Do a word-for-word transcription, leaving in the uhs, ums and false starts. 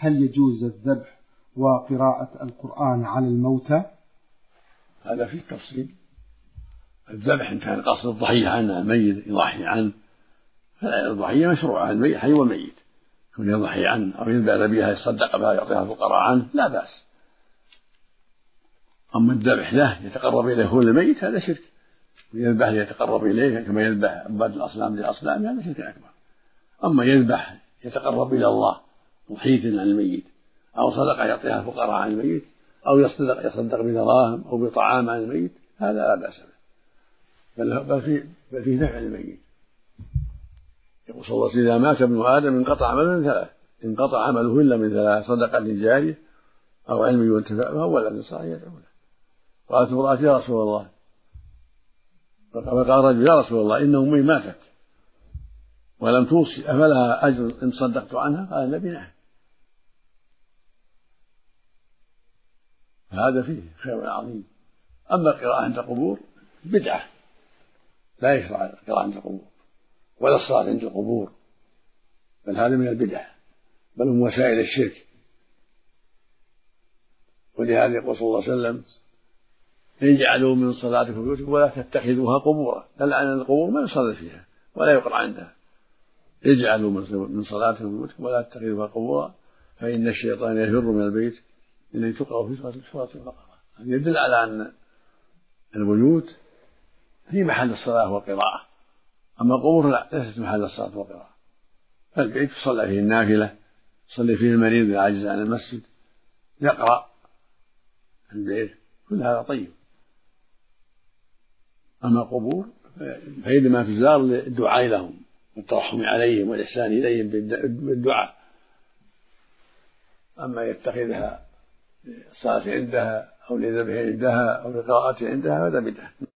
هل يجوز الذبح وقراءة القرآن على الموتى؟ هذا فيه تفصيل. الذبح إن كان قصد الضحية عنه الميت يضحي عنه فالضحية مشروعة، الميت حي وميت يكون يضحي عنه أو يذبح ذبيحة يصدق بها يعطيها الفقراء عنه لا بأس. أما الذبح له يتقرب إليه هو الميت هذا شرك، ويذبح ليتقرب إليه كما يذبح عباد الأصنام للأصنام هذا شرك أكبر. أما يذبح يتقرب إلى الله ضحية عن الميت أو صدقة يعطيها الفقراء عن الميت أو يصدق يصدق بدراهم أو بطعام عن الميت هذا لا بأس به، بل فيه بل فيه نفع للميت. يقول صلى الله عليه وسلم إذا مات ابن آدم انقطع عمله من ثلاث، انقطع عمله إلا من ثلاث: صدقة جارية أو علم ينتفع به أو ولد صالح يدعو له. قالت امرأة يا رسول الله، فقال رجل يا رسول الله إن أمي ماتت ولم توصي أفلها أجر إن صدقت عنها؟ قال النبي نعم. فهذا فيه خير عظيم. أما القراءة عند القبور بدعة، لا يشرع القراءة عند القبور ولا الصلاة عند القبور، بل هذا من البدع، بل من وسائل الشرك. ولهذا يقول صلى الله عليه وسلم اجعلوا من صلاتكم بيوتكم ولا تتخذوها قبورا، دل على أن القبور ما يصلى فيها ولا يقرأ عندها. اجعلوا من صلاتكم بيوتكم ولا تتخذوها قبورا فإن الشيطان يفر من البيت الذي تقرأ فيه سورة البقرة. هذا يدل على أن البيوت هي محل الصلاة والقراءة، أما القبور لا، ليست محل الصلاة والقراءة. فالبيت يصلى فيه النافلة، يصلي فيه المريض العاجز عن المسجد، يقرأ البيت، كل هذا طيب. أما القبور فإنما تزار للدعاء لهم والترحم عليهم والإحسان إليهم بالدعاء. أما يتخذها الصلاة عندها أو للذبح عندها أو للقراءة عندها هذا بدعة.